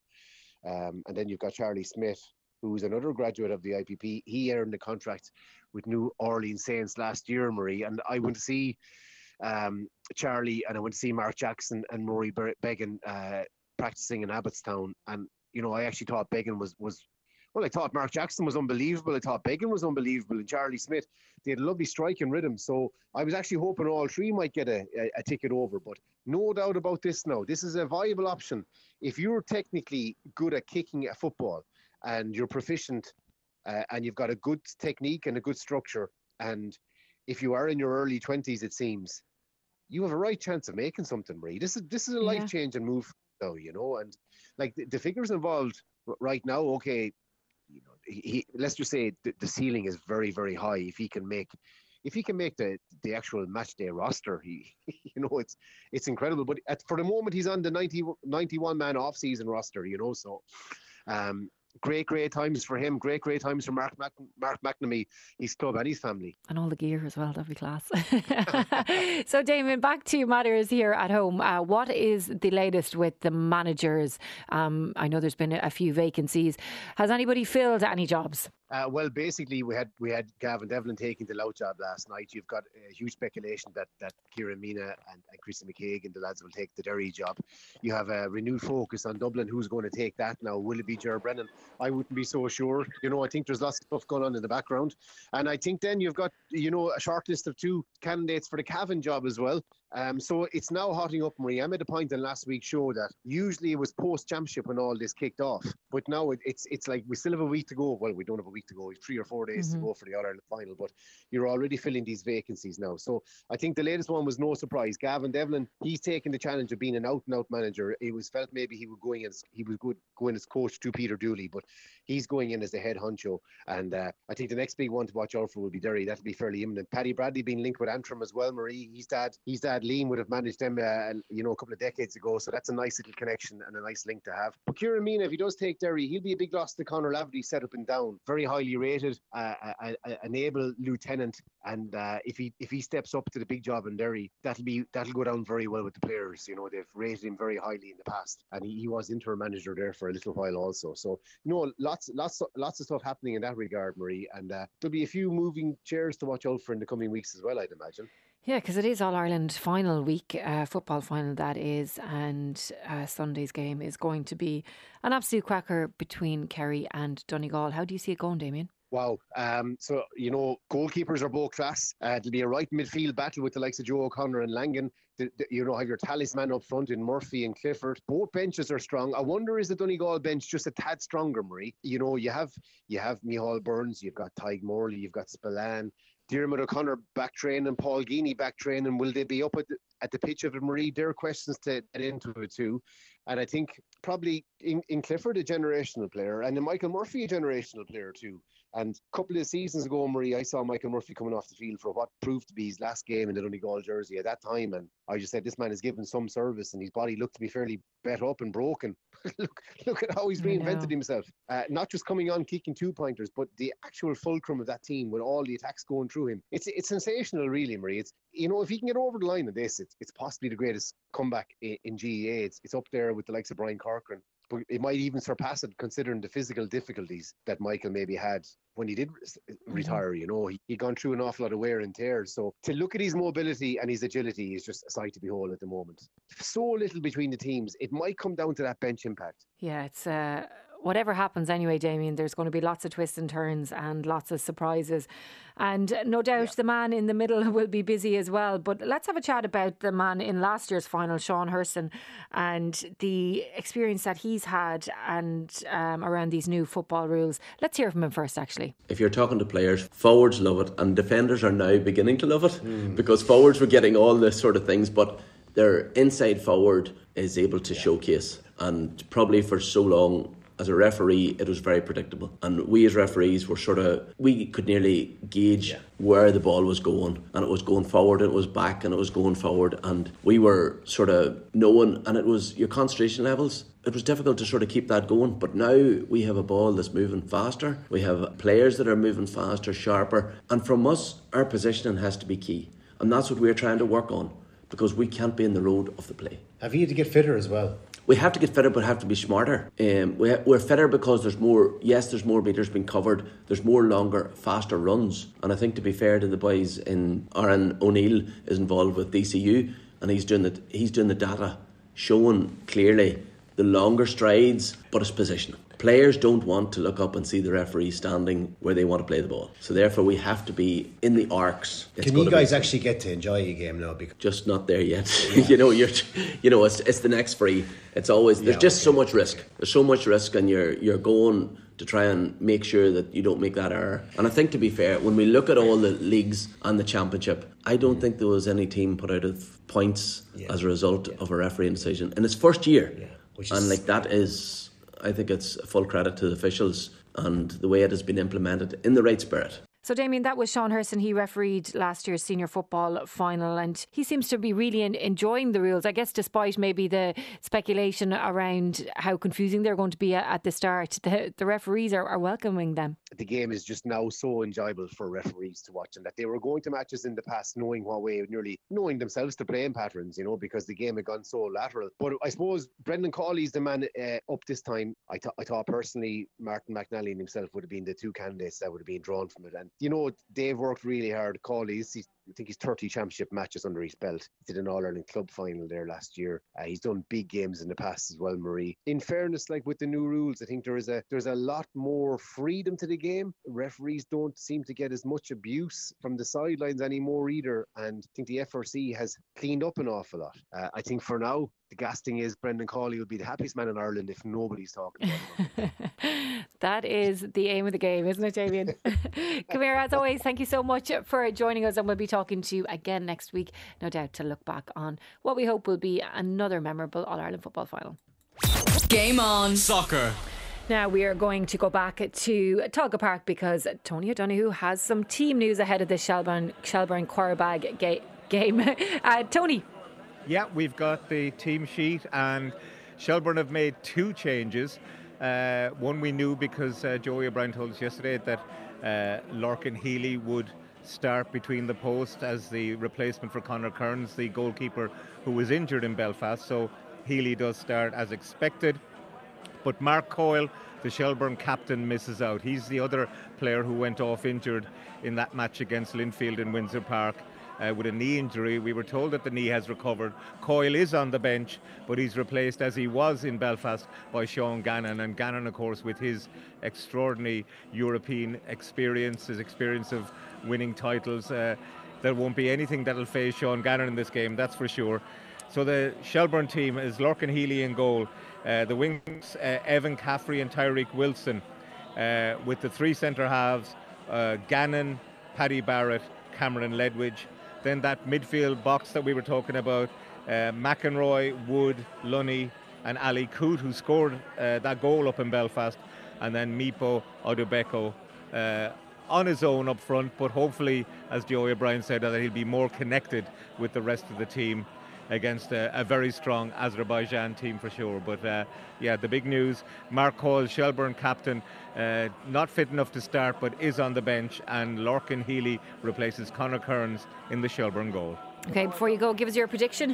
Um, and then you've got Charlie Smith, who's another graduate of the I P P. He earned a contract with New Orleans Saints last year, Marie. And I went to see um, Charlie, and I went to see Mark Jackson and Murray Beggan uh, practicing in Abbottstown. And, you know, I actually thought Beggan was, was well, I thought Mark Jackson was unbelievable. I thought Beggan was unbelievable. And Charlie Smith, they had a lovely strike and rhythm. So I was actually hoping all three might get a, a, a ticket over. But no doubt about this now. This is a viable option. If you're technically good at kicking a football and you're proficient uh, and you've got a good technique and a good structure, and if you are in your early twenties, it seems, you have a right chance of making something, Marie. This is this is a yeah. life-changing move now, you know. And like the, the figures involved right now, okay, you know, he, he, let's just say the, the ceiling is very, very high. If he can make, if he can make the, the actual match day roster, he, you know, it's it's incredible. But at, for the moment, he's on the ninety, ninety-one man off season roster, you know. So, um, great, great times for him. Great, great times for Mark Mac, Mark McNamee, his club and his family.
And all the gear as well, that'd be class. So, Damien, back to matters here at home. Uh, what is the latest with the managers? Um, I know there's been a few vacancies. Has anybody filled any jobs?
Uh, well, basically, we had we had Gavin Devlin taking the Louth job last night. You've got a huge speculation that that Kieran Mina and, and Christy McCaig and the lads will take the Derry job. You have a renewed focus on Dublin. Who's going to take that now? Will it be Ger Brennan? I wouldn't be so sure. You know, I think there's lots of stuff going on in the background. And I think then you've got, you know, a short list of two candidates for the Cavan job as well. Um, so it's now hotting up, Marie. I made a point in last week's show that usually it was post-championship when all this kicked off. But now it, it's it's like we still have a week to go. Well, we don't have a week to go. We have three or four days mm-hmm. to go for the All-Ireland final. But you're already filling these vacancies now. So I think the latest one was no surprise. Gavin Devlin, he's taken the challenge of being an out-and-out manager. It was felt maybe he would go in as, he was good, going as coach to Peter Dooley. But he's going in as the head honcho. And uh, I think the next big one to watch out for will be Derry. That'll be fairly imminent. Paddy Bradley being linked with Antrim as well, Marie. His dad, his dad Liam would have managed them, uh, you know, a couple of decades ago. So that's a nice little connection and a nice link to have. But Kieran Mina, if he does take Derry, he'll be a big loss to Conor Laverty, set up and down. Very highly rated, uh, a, a, an able lieutenant. And uh, if he if he steps up to the big job in Derry, that'll be that'll go down very well with the players. You know, they've rated him very highly in the past, and he, he was interim manager there for a little while also. So, you know, lots lots lots of stuff happening in that regard, Marie. And uh, there'll be a few moving chairs to watch out for in the coming weeks as well, I'd imagine.
Yeah, because it is All-Ireland final week, uh, football final that is, and uh, Sunday's game is going to be an absolute cracker between Kerry and Donegal. How do you see it going, Damien?
Wow. Um, so, you know, goalkeepers are both class. Uh, it'll be a right midfield battle with the likes of Joe O'Connor and Langan. The, the, you know, have your talisman up front in Murphy and Clifford. Both benches are strong. I wonder, is the Donegal bench just a tad stronger, Marie? You know, you have you have Micheál Burns, you've got Tyg Morley, you've got Spillane, Diarmuid O'Connor back training, Paul Geaney back training. Will they be up at the, at the pitch of it, Marie? There are questions to get into it too. And I think probably in, in Clifford, a generational player, and in Michael Murphy, a generational player too. And a couple of seasons ago, Marie, I saw Michael Murphy coming off the field for what proved to be his last game in the Donegal jersey at that time, and I just said, this man has given some service, and his body looked to be fairly bet up and broken. look, look at how he's reinvented himself. Uh, not just coming on kicking two pointers, but the actual fulcrum of that team with all the attacks going through him. It's it's sensational, really, Marie. It's, you know, if he can get over the line of this, it's, it's possibly the greatest comeback in, in G A A. It's, it's up there with the likes of Brian Corcoran. But it might even surpass it, considering the physical difficulties that Michael maybe had when he did retire. You know, he, he'd gone through an awful lot of wear and tear. So to look at his mobility and his agility is just a sight to behold at the moment. So little between the teams. It might come down to that bench impact.
Yeah, it's uh, whatever happens anyway, Damien, there's going to be lots of twists and turns and lots of surprises. And no doubt yeah. the man in the middle will be busy as well. But let's have a chat about the man in last year's final, Sean Hurston, and the experience that he's had and um, around these new football rules. Let's hear from him first, actually.
If you're talking to players, forwards love it, and defenders are now beginning to love it mm. because forwards were getting all this sort of things, but their inside forward is able to yeah. showcase. And probably for so long, as a referee, it was very predictable. And we as referees were sort of, we could nearly gauge yeah. where the ball was going. And it was going forward, and it was back, and it was going forward. And we were sort of knowing, and it was your concentration levels. It was difficult to sort of keep that going. But now we have a ball that's moving faster. We have players that are moving faster, sharper. And from us, our positioning has to be key. And that's what we're trying to work on, because we can't be in the road of the play.
Have you to get fitter as well?
We have to get fitter, but have to be smarter. Um, we ha- we're fitter because there's more, yes, there's more meters being covered, there's more longer, faster runs. And I think, to be fair to the boys, in Aaron O'Neill is involved with D C U, and he's doing the, he's doing the data, showing clearly the longer strides, but it's positioning. Players don't want to look up and see the referee standing where they want to play the ball. So therefore we have to be in the arcs.
It's Can you guys actually get to enjoy a game now? Because
just not there yet. Yeah. you know, you're, you know, it's it's the next free. It's always there's yeah, just okay. so much risk. There's so much risk, and you're you're going to try and make sure that you don't make that error. And I think, to be fair, when we look at all the leagues and the championship, I don't think there was any team put out of points yeah. as a result yeah. of a refereeing decision in its first year. Yeah. Which and is, like that is, I think it's full credit to the officials and the way it has been implemented in the right spirit.
So, Damien, that was Sean Hurston. He refereed last year's senior football final, and he seems to be really in, enjoying the rules, I guess, despite maybe the speculation around how confusing they're going to be at, at the start. The, the referees are, are welcoming them.
The game is just now so enjoyable for referees to watch, and that they were going to matches in the past knowing what way, nearly knowing themselves the playing patterns, you know, because the game had gone so lateral. But I suppose Brendan Cawley's the man uh, up this time. I, th- I thought personally Martin McNally and himself would have been the two candidates that would have been drawn from it. And you know, they've worked really hard. Cawley's, he's, I think he's thirty championship matches under his belt. He did an All-Ireland club final there last year. Uh, he's done big games in the past as well, Marie. In fairness, like with the new rules, I think there is a there's a lot more freedom to the game. Referees don't seem to get as much abuse from the sidelines anymore either. And I think the F R C has cleaned up an awful lot. Uh, I think for now, the gas thing is Brendan Cawley would be the happiest man in Ireland if nobody's talking about him.
That is the aim of the game, isn't it, Damien? Come here, as always, thank you so much for joining us, and we'll be talking to you again next week, no doubt, to look back on what we hope will be another memorable All-Ireland football final.
Game on.
Soccer.
Now we are going to go back to Tulga Park because Tony O'Donoghue has some team news ahead of the Shelbourne, Shelbourne Quarabag ga- game. Uh, Tony.
Yeah, we've got the team sheet, and Shelbourne have made two changes. Uh, one we knew because uh, Joey O'Brien told us yesterday that uh, Lorcan Healy would start between the posts as the replacement for Conor Kearns, the goalkeeper who was injured in Belfast. So Healy does start as expected. But Mark Coyle, the Shelbourne captain, misses out. He's the other player who went off injured in that match against Linfield in Windsor Park. Uh, with a knee injury. We were told that the knee has recovered. Coyle is on the bench, but he's replaced, as he was in Belfast, by Sean Gannon. And Gannon, of course, with his extraordinary European experience, his experience of winning titles, uh, there won't be anything that'll phase Sean Gannon in this game, that's for sure. So the Shelbourne team is Lorcan Healy in goal. Uh, the wings, uh, Evan Caffrey and Tyreek Wilson. Uh, with the three centre halves, uh, Gannon, Paddy Barrett, Cameron Ledwidge. Then that midfield box that we were talking about, uh, McEnroy, Wood, Lunny and Ali Coote, who scored uh, that goal up in Belfast, and then Mipo Odubeko uh, on his own up front, but hopefully, as Joey O'Brien said, that he'll be more connected with the rest of the team against a, a very strong Azerbaijan team for sure. But uh, yeah, the big news, Mark Hall, Shelbourne captain, uh, not fit enough to start but is on the bench, and Lorcan Healy replaces Conor Kearns in the Shelbourne goal.
Okay, before you go, give us your prediction.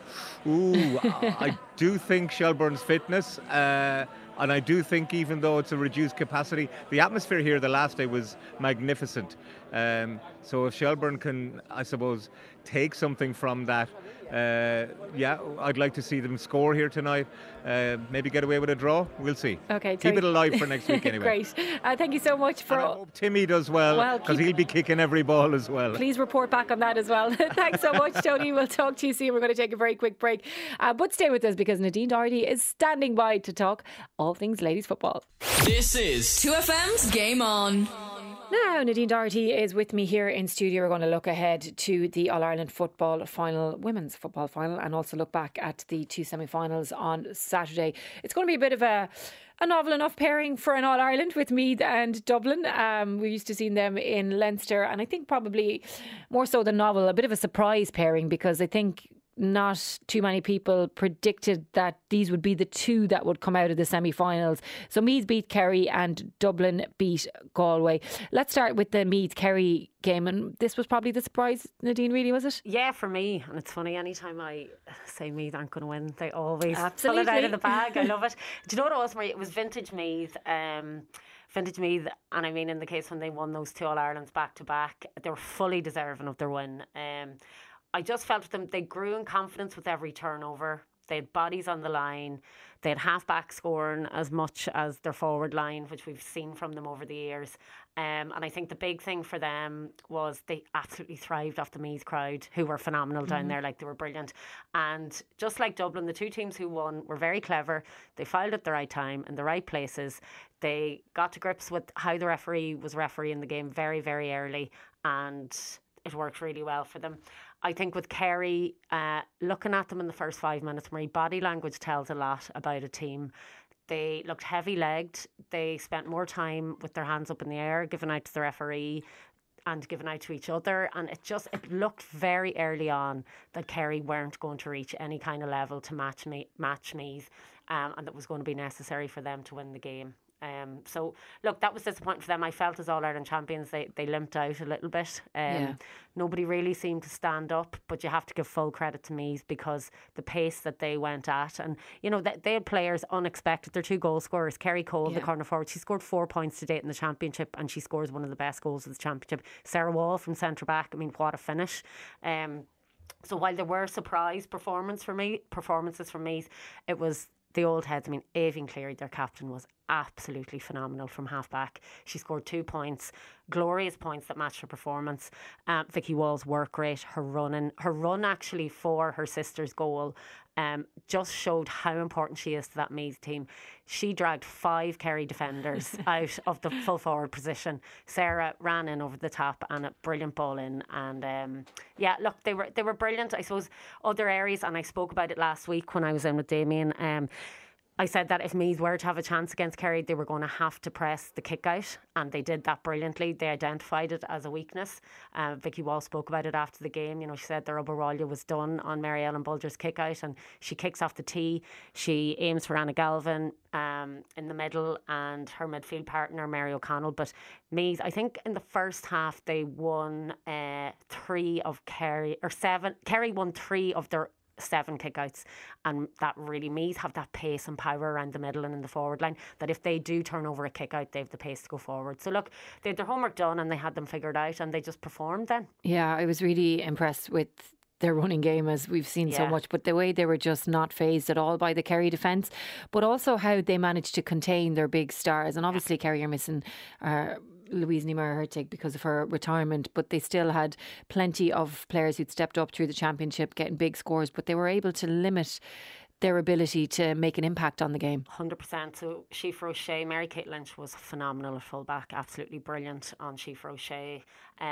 Ooh, I do think Shelbourne's fitness, uh, and I do think even though it's a reduced capacity, the atmosphere here the last day was magnificent. Um, so if Shelbourne can, I suppose, take something from that, uh, yeah, I'd like to see them score here tonight. Uh, maybe get away with a draw. We'll see.
Okay,
keep it alive for next week anyway.
Great. Uh, thank you so much for.
And I hope Timmy does well, because well, he'll be kicking every ball as well.
Please report back on that as well. Thanks so much, Tony. We'll talk to you soon. We're going to take a very quick break, uh, but stay with us because Nadine Doherty is standing by to talk all things ladies football.
This is
two F M's Game On.
Now, Nadine Doherty is with me here in studio. We're going to look ahead to the All-Ireland football final, women's football final, and also look back at the two semi-finals on Saturday. It's going to be a bit of a a novel enough pairing for an All-Ireland with Meath and Dublin. Um, we used to see them in Leinster, and I think probably more so than novel, a bit of a surprise pairing, because I think not too many people predicted that these would be the two that would come out of the semi-finals. So Meath beat Kerry and Dublin beat Galway. Let's start with the Meath-Kerry game, and this was probably the surprise, Nadine, really, was it?
Yeah, for me. And it's funny, anytime I say Meath aren't going to win, they always
Absolutely.
pull it out of the bag. I love it. Do you know what it was, Marie? It was vintage Meath. Um, vintage Meath, and I mean in the case when they won those two All-Irelands back to back, they were fully deserving of their win. Um, I just felt with them, they grew in confidence with every turnover. They had bodies on the line. They had half-back scoring as much as their forward line, which we've seen from them over the years. Um, and I think the big thing for them was they absolutely thrived off the Meath crowd, who were phenomenal down mm-hmm. there. Like, they were brilliant. And just like Dublin, the two teams who won were very clever. They filed at the right time in the right places. They got to grips with how the referee was refereeing the game very, very early. And it worked really well for them. I think with Kerry, uh, looking at them in the first five minutes, Marie, body language tells a lot about a team. They looked heavy-legged. They spent more time with their hands up in the air, giving out to the referee and giving out to each other. And it just, it looked very early on that Kerry weren't going to reach any kind of level to match, me, match Meath, um, and that was going to be necessary for them to win the game. Um, so look, that was disappointing for them. I felt as All-Ireland champions they, they limped out a little bit. Um, yeah. Nobody really seemed to stand up, but you have to give full credit to Meath because the pace that they went at, and you know, they, they had players unexpected. They're two goal scorers. Kerry Cole, yeah. the corner forward, she scored four points to date in the championship, and she scores one of the best goals of the championship. Sarah Wall from centre back, I mean, what a finish. Um, so while there were surprise performance for me, performances from Meath, it was the old heads. I mean, Aoibhinn Cleary, their captain, was absolutely phenomenal from half back. She scored two points, glorious points that matched her performance. Um, Vicky Wall's work rate, her running, her run actually for her sister's goal, um, just showed how important she is to that Meath team. She dragged five Kerry defenders out of the full forward position. Sarah ran in over the top and a brilliant ball in. And um, yeah, look, they were they were brilliant. I suppose other areas, and I spoke about it last week when I was in with Damien. Um, I said that if Meath were to have a chance against Kerry, they were going to have to press the kick out, and they did that brilliantly. They identified it as a weakness. Uh, Vicky Wall spoke about it after the game. You know, she said their Oberwalya was done on Mary Ellen Bulger's kick out, and she kicks off the tee. She aims for Anna Galvin um, in the middle, and her midfield partner Mary O'Connell. But Meath, I think in the first half they won uh, three of Kerry or seven. Kerry won three of their seven kickouts, and that really Meath have that pace and power around the middle and in the forward line that if they do turn over a kick out, they have the pace to go forward. So look, they had their homework done and they had them figured out, and they just performed then. Yeah,
I was really impressed with their running game, as we've seen yeah. so much, but the way they were just not fazed at all by the Kerry defence, but also how they managed to contain their big stars. And obviously yeah. Kerry are missing uh, Louise Niemeyer-Hertig because of her retirement, but they still had plenty of players who'd stepped up through the championship getting big scores, but they were able to limit their ability to make an impact on the game.
one hundred percent. So Síofra O'Shea, Mary Kate Lynch was phenomenal at full back, absolutely brilliant on Síofra O'Shea. Um,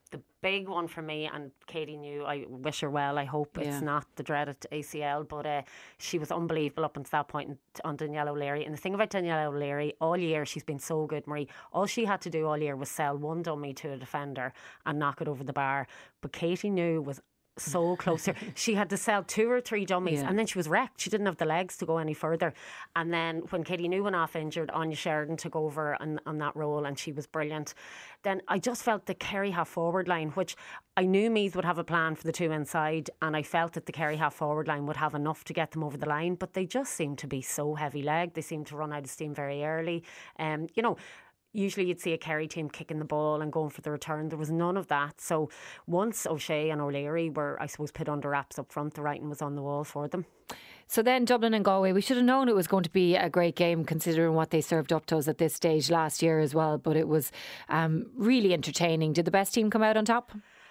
the big one for me, and Katie knew, I wish her well, I hope
Yeah.
it's not the dreaded A C L, but uh, she was unbelievable up until that point on Danielle O'Leary. And the thing about Danielle O'Leary, all year she's been so good, Marie. All she had to do all year was sell one dummy to a defender and knock it over the bar. But Katie knew was so close to her. She had to sell two or three dummies,
Yeah.
and then she was wrecked. She didn't have the legs to go any further. And then when Katie New went off injured, Anya Sheridan took over on, on that role, and she was brilliant. Then I just felt the Kerry half forward line, which I knew Meath would have a plan for the two inside, and I felt that the Kerry half forward line would have enough to get them over the line, but they just seemed to be so heavy legged. They seemed to run out of steam very early. Um, you know, usually you'd see a Kerry team kicking the ball and going for the return. There was none of that. So once O'Shea and O'Leary were, I suppose, put under wraps up front, the writing was on the wall for them.
So then Dublin and Galway, we should have known it was going to be a great game considering what they served up to us at this stage last year as well, but it was um, really entertaining. Did the best team come out on top?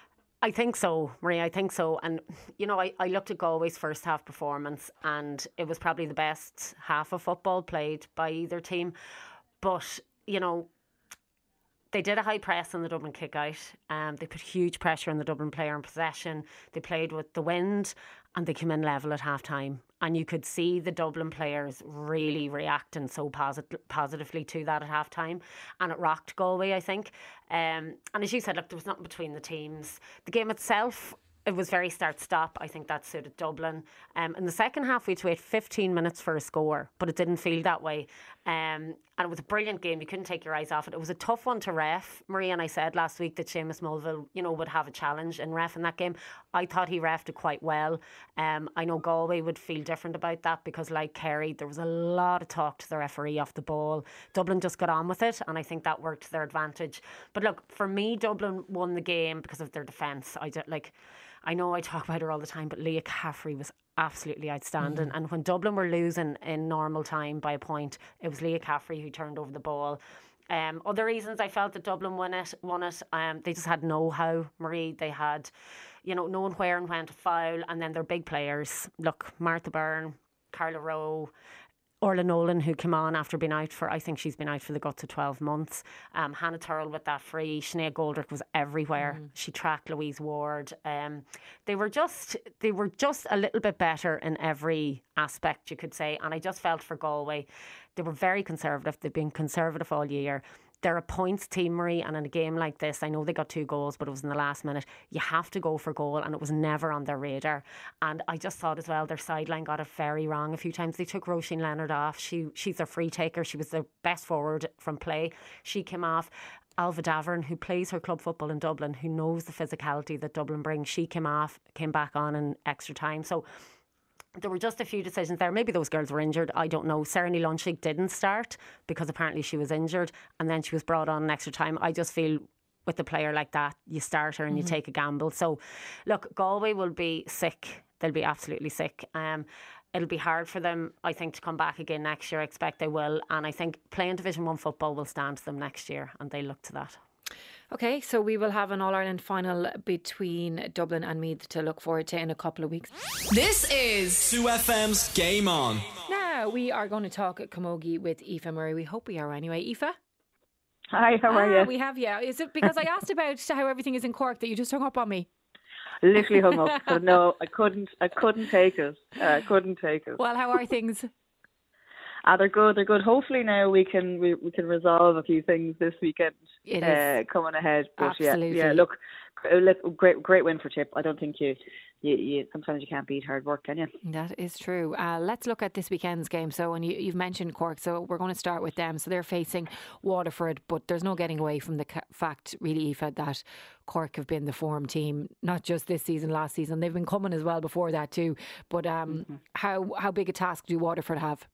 I think so, Maria, I think so. And, you know, I, I looked at Galway's first half performance, and it was probably the best half of football played by either team. But, you know, they did a high press on the Dublin kick out. Um, they put huge pressure on the Dublin player in possession. They played with the wind, and they came in level at half time. And you could see the Dublin players really reacting so posit- positively to that at half time. And it rocked Galway, I think. Um, and as you said, look, there was nothing between the teams. The game itself, it was very start-stop. I think that suited Dublin. Um, in the second half, we had to wait fifteen minutes for a score, but it didn't feel that way. Um, and it was a brilliant game. You couldn't take your eyes off it. It was a tough one to ref. Maria and I said last week that Seamus Mulville, you know, would have a challenge in ref in that game. I thought he refed it quite well. Um, I know Galway would feel different about that because, like Kerry, there was a lot of talk to the referee off the ball. Dublin just got on with it, and I think that worked to their advantage. But look, for me, Dublin won the game because of their defence. I did, like. I know I talk about her all the time, but Leah Caffrey was absolutely outstanding. Mm. And when Dublin were losing in normal time by a point, it was Leah Caffrey who turned over the ball. Um, other reasons I felt that Dublin won it, won it um, they just had know-how, Marie. They had, you know, knowing where and when to foul. And then their big players, look, Martha Byrne, Carla Rowe, Orla Nolan, who came on after being out for, I think she's been out for the guts of twelve months. Um, Hannah Turrell with that free. Sinead Goldrick was everywhere. Mm. She tracked Louise Ward. Um, they were just, they were just a little bit better in every aspect, you could say. And I just felt for Galway, they were very conservative. They've been conservative all year. They're a points team, Marie, and in a game like this, I know they got two goals, but it was in the last minute. You have to go for goal, and it was never on their radar. And I just thought as well, their sideline got it very wrong a few times. They took Roisin Leonard off. She She's their free taker. She was the best forward from play. She came off. Alva Davern, who plays her club football in Dublin, who knows the physicality that Dublin brings, she came off, came back on in extra time. So there were just a few decisions there. Maybe those girls were injured. I don't know. Sarah Ní Lunchig didn't start because apparently she was injured, and then she was brought on in extra time. I just feel with a player like that, you start her and mm-hmm. you take a gamble. So, look, Galway will be sick. They'll be absolutely sick. Um, it'll be hard for them, I think, to come back again next year. I expect they will. And I think playing Division one football will stand to them next year, and they look to that.
Okay, so we will have an All-Ireland final between Dublin and Meath to look forward to in a couple of weeks.
This is
two F M's Game On.
Now we are going to talk camogie with Aoife Murray. We hope we are anyway. Aoife?
Hi, how
ah,
are you?
We have, yeah. Is it because I asked about how everything is in Cork that you just hung up on me?
Literally hung up. So no, I couldn't. I couldn't take it. Uh, I couldn't take it.
Well, how are things?
Ah, they're good. They're good. Hopefully now we can we, we can resolve a few things this weekend.
It
uh,
is
coming ahead. But
absolutely.
Yeah, yeah. Look, great, great win for Chip. I don't think you, you, you sometimes you can't beat hard work, can you?
That is true. Uh, let's look at this weekend's game. So, and you, you've mentioned Cork, so we're going to start with them. So they're facing Waterford, but there's no getting away from the fact, really, Aoife, that Cork have been the form team, not just this season, last season. They've been coming as well before that too. But um, mm-hmm. how how big a task do Waterford have?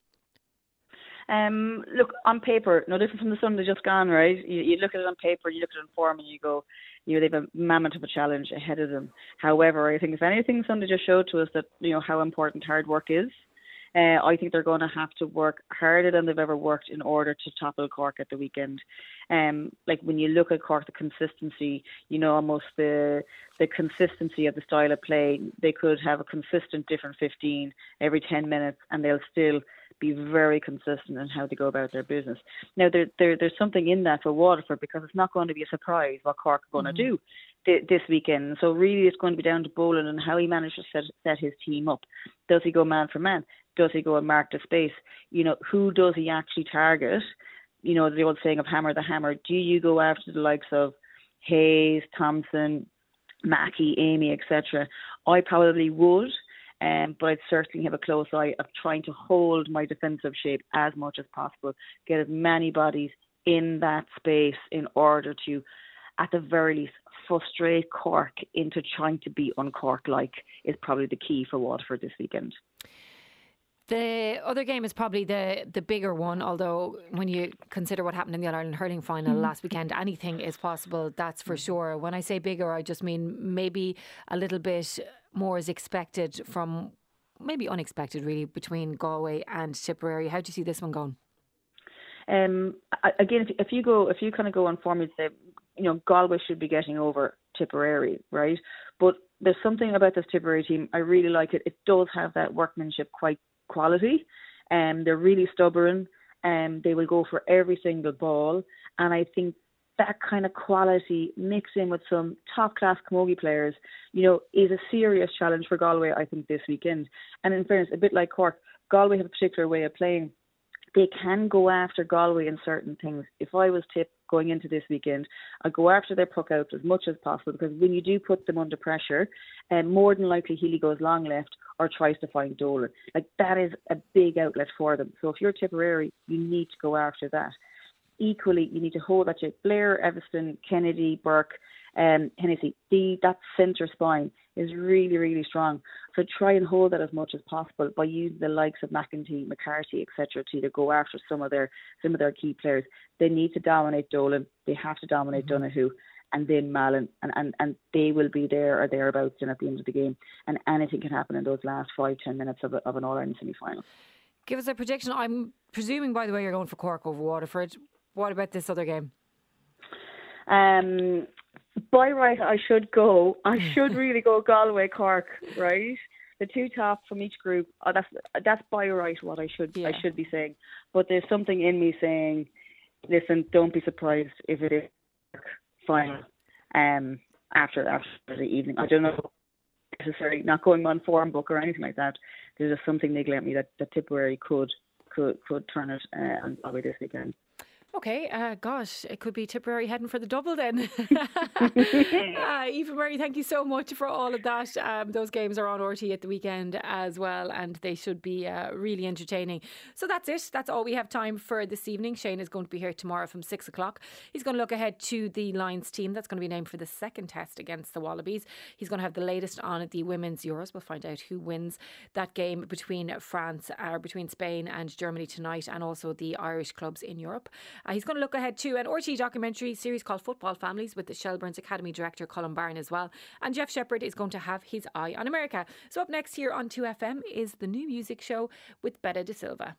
Um, look, on paper, no different from the Sunday just gone, right? You, you look at it on paper, you look at it in form, and you go, you know, they've a mammoth of a challenge ahead of them. However, I think if anything, Sunday just showed to us that, you know, how important hard work is. Uh, I think they're going to have to work harder than they've ever worked in order to topple Cork at the weekend. Um, like when you look at Cork, the consistency, you know, almost the the consistency of the style of play. They could have a consistent different fifteen every ten minutes, and they'll still be very consistent in how they go about their business. Now, there, there, there's something in that for Waterford, because it's not going to be a surprise what Cork are going to
Mm-hmm.
do th- this weekend. So really it's going to be down to Boland and how he manages to set, set his team up. Does he go man for man? Does he go and mark the space? You know, who does he actually target? You know, the old saying of hammer the hammer. Do you go after the likes of Hayes, Thompson, Mackey, Amy, et cetera? I probably would, um, but I'd certainly have a close eye of trying to hold my defensive shape as much as possible, get as many bodies in that space in order to, at the very least, frustrate Cork into trying to be un-Cork-like is probably the key for Waterford this weekend.
The other game is probably the, the bigger one, although when you consider what happened in the All-Ireland hurling final
Mhm.
last weekend, anything is possible, that's for sure. When I say bigger, I just mean maybe a little bit more is expected from, maybe unexpected really, between Galway and Tipperary. How do you see this one going?
Um, I- again, if, if you go, if you kind of go on form, you'd say, you know, Galway should be getting over Tipperary, right? But there's something about this Tipperary team, I really like it. It does have that workmanship quite quality, and um, they're really stubborn, and um, they will go for every single ball. And I think that kind of quality mixed in with some top class camogie players, you know, is a serious challenge for Galway, I think, this weekend. And in fairness, a bit like Cork, Galway have a particular way of playing. They can go after Galway in certain things. If I was Tip going into this weekend, I'd go after their puck out as much as possible, because when you do put them under pressure, um, more than likely Healy goes long left or tries to find Dolan. Like, that is a big outlet for them. So if you're Tipperary, you need to go after that. Equally, you need to hold that shape. Blair, Everston, Kennedy, Burke, um, Hennessy, the, that centre spine is really, really strong. So try and hold that as much as possible by using the likes of McEntee, McCarthy, et cetera, to either go after some of their some of their key players. They need to dominate Dolan. They have to dominate mm-hmm. Donoghue, and then Malin, and, and, and they will be there or thereabouts then at the end of the game. And anything can happen in those last five, ten minutes of, a, of an All-Ireland semi-final.
Give us a prediction. I'm presuming, by the way, you're going for Cork over Waterford. What about this other game?
Um, by right, I should go. I should really go Galway, Cork, right? The two top from each group. Oh, that's that's by right what I should yeah. I should be saying. But there's something in me saying, listen, don't be surprised if it is Cork final. Um, after after the evening, I don't know necessarily not going on form book or anything like that. There's just something niggling at me that, that Tipperary could could could turn it uh, on Galway this weekend.
Okay, uh, gosh, it could be Tipperary heading for the double then. uh, Eva Murray, thank you so much for all of that. Um, those games are on R T at the weekend as well, and they should be uh, really entertaining. So that's it. That's all we have time for this evening. Shane is going to be here tomorrow from six o'clock. He's going to look ahead to the Lions team that's going to be named for the second test against the Wallabies. He's going to have the latest on the Women's Euros. We'll find out who wins that game between France, or between Spain and Germany tonight, and also the Irish clubs in Europe. Uh, he's going to look ahead to an R T documentary series called Football Families with the Shelbourne's Academy director Colin Byrne as well. And Jeff Shepherd is going to have his eye on America. So up next here on two F M is the new music show with Betta De Silva.